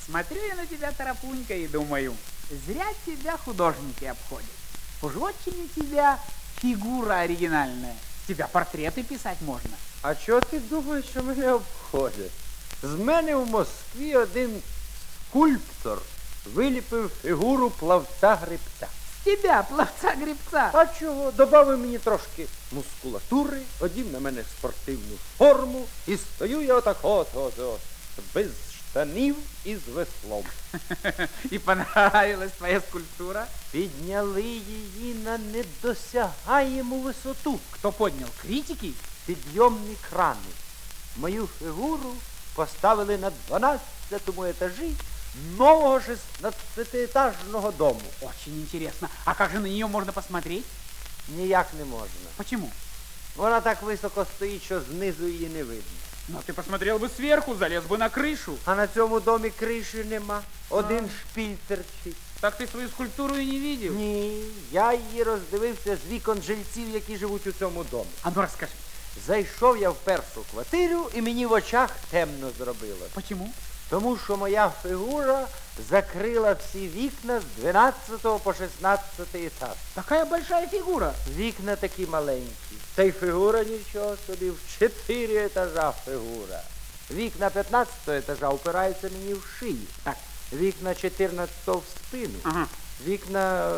Смотрю я на тебя, Тарапунька, и думаю, зря тебя художники обходят. Уж очень у тебя фигура оригинальная. С тебя портреты писать можно. А чого ти думаєш, що мене обходять? З мене в Москві один скульптор виліпив фігуру плавця-гребця. С тебя, пловца-гребца. А чого? Добавив мені трошки мускулатури, одів на мене спортивну форму і стою я отак от, без штанів і з веслом. И понравилась твоя скульптура? Підняли її на недосягаєму висоту. Кто поднял? Критики? Підйомні крани. Мою фігуру поставили на 12-му етажі нового 16-етажного дому. Очень интересно. А как же на нее можно посмотреть? Ніяк не можна. Почему? Вона так високо стоїть, що знизу її не видно. Ну, ты посмотрел бы сверху, залез бы на крышу. А на цьому домі криші нема. Один шпіль терчить. Так ты свою скульптуру и не видел? Ні, я її роздивився з вікон жильців, які живуть у цьому домі. А ну расскажи. Зайшов я в першу квартиру, і мені в очах темно зробило. Почему? Тому що моя фігура закрила всі вікна з 12 по 16 етаж. Такая большая фигура. Вікна такі маленькі. Та й фігура нічого собі, в 4 етажа фігура. Вікна 15 етажа упираються мені в шию. Так. Вікна 14 в спину. Ага. Вікна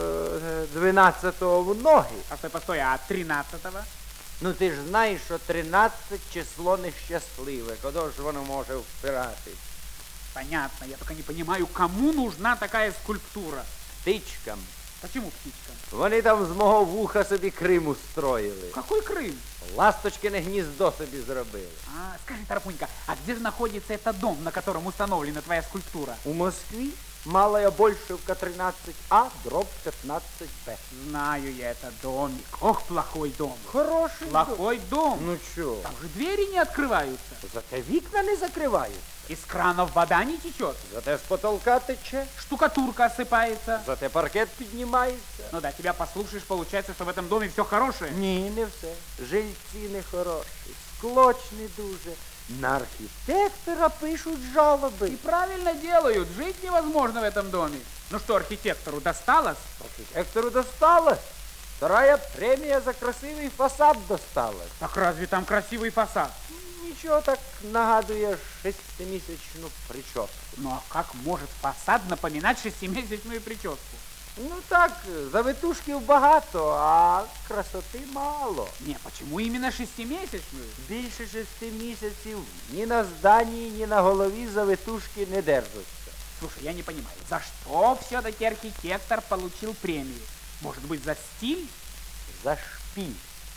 12 в ноги. Постой, а 13-го? Ну ти ж знаєш, що 13 число нещасливе. Куди ж воно може впиратись? Понятно, я только не понимаю, кому нужна такая скульптура? Птичкам. Почему птичкам? Вони там з мого вуха собі Крим устроїли. Какой Крым? Ласточкине гніздо собі зробили. А, скажи, Тарапунька, а где же находится этот дом, на котором установлена твоя скульптура? У Москві Малая Большевка 13А, дроб 15Б. Знаю я этот домик. Ох, плохой дом. Хороший Плохой дом. Ну чо? Там же двери не открываются. Зате вікна не закривають. Из кранов вода не течет. Зате з потолка тече. Штукатурка осыпается. Зате паркет піднімається. Ну да, тебя послушаешь, получается, что в этом доме все хорошее. Ні, не все. Жильці не хороші, склочні дуже. На архітектора пишуть жалоби. И правильно делают. Жить невозможно в этом доме. Ну что, архитектору досталось? Архітектору досталось. Вторая премія за красивий фасад досталась. Так разве там красивый фасад? Нічого так нагадує 6-місячну прическу. Ну а как может фасад напоминать 6-месячную прическу? Ну так, завитушків багато, а красоти мало. Не, почему именно 6-месячную? Більше 6 місяців ні на зданні, ні на голові завитушки не держаться. Слушай, я не понимаю, за что все-таки архитектор получил премию? Может быть, за стиль? За шпіль.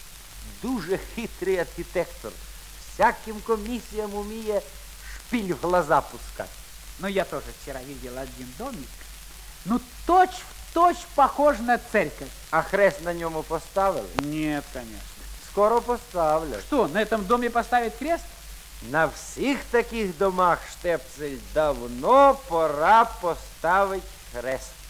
Дуже хитрий архітектор. Всяким комісіям уміє шпіль в глаза пускати. Ну, я тоже вчера видел один домик. Ну, точь-в-точь похож на церковь. А хрест на ньому поставили? Нет, конечно. Скоро поставлять. Что, на этом доме поставить крест? На всіх таких домах, Штепсель, давно пора поставить хрест.